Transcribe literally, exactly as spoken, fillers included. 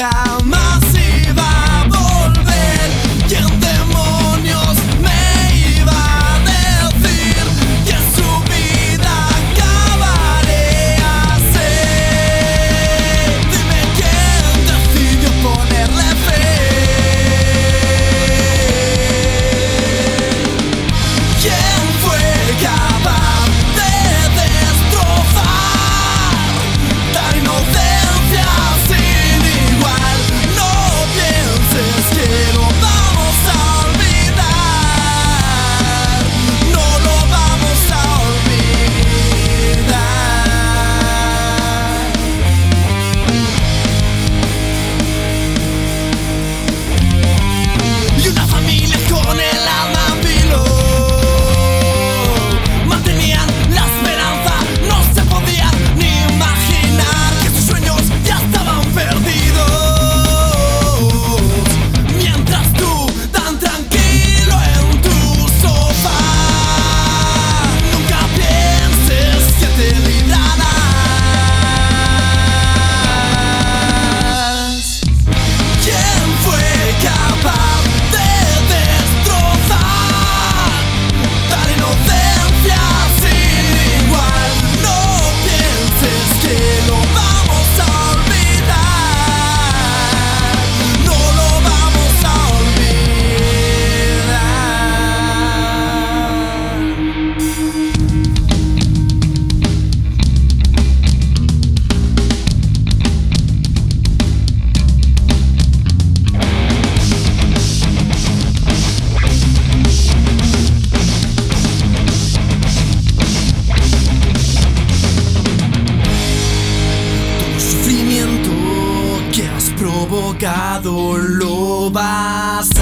jamás iba a volver. ¿Quién demonios me iba a decir que su vida acabaría así? Dime quién decidió ponerle fe. ¿Quién fue capaz de destrozar tan inocencia sin igual? No pienses que lo vamos a olvidar, no lo vamos a olvidar. Y una familia con el alma en vilo mantenían la esperanza, no se podían ni imaginar que sus sueños ya estaban perdidos. Mientras tú, tan tranquilo en tu sofá, nunca pienses que te librarás. ¿Quién fue capaz de destrozar tal inocencia sin igual? No pienses que lo vamos a olvidar, no lo vamos a todo sufrimiento que has provocado lo vas a